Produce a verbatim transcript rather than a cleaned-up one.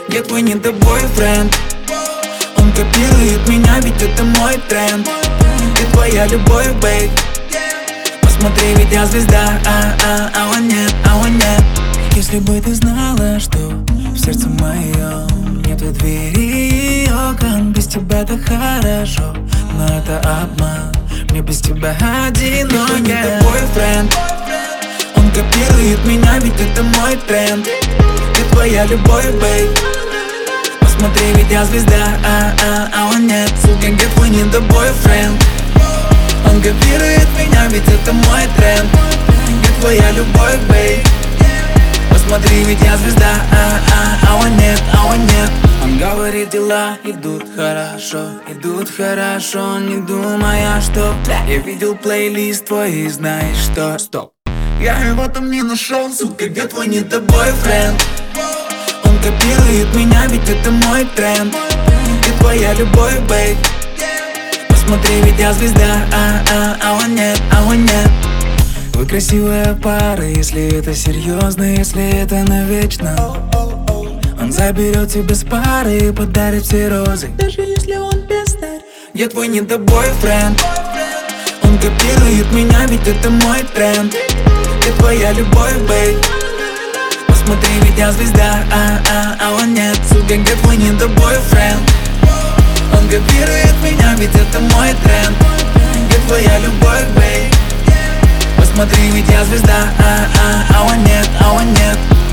Где твой недобойфренд? Он копирует меня, ведь это мой тренд. Ты твоя любовь, бейб. Посмотри, ведь я звезда, а, а, а он нет, а он нет. Если бы ты знала, что в сердце моем нету двери и окон. Без тебя так хорошо, но это обман. Мне без тебя одиноко. Твой недобойфренд. Он копирует меня, ведь это мой тренд. Ты твоя любовь, бейб. Посмотри, ведь я звезда, а, а, а он нет. Сука, где твой недобойфренд? Он копирует меня, ведь это мой тренд. Где твоя любовь, бейб? Посмотри, ведь я звезда, а, а, а он нет, а он нет. Он говорит, дела идут хорошо, идут хорошо, не думая, что я видел плейлист твой и знаешь что. Стоп, я его там не нашел, сука, где твой недобойфренд? Он копирует меня, ведь это мой тренд. Ты твоя любовь, бейб. Посмотри, ведь я звезда, а, а, а он нет, а он нет. Вы красивая пара, если это серьезно, если это навечно. Он заберет тебя с пары и подарит все розы, даже если он пиздарь. Где твой недобойфренд? Он копирует меня, ведь это мой тренд. Где твоя любовь, бейб? Посмотри, ведь я звезда, а, а, а он нет. Сука, где твой недобойфренд? Он копирует меня, ведь это мой тренд. Где твоя любовь, бейб? Посмотри, ведь я звезда, а, а, а он нет, а он нет.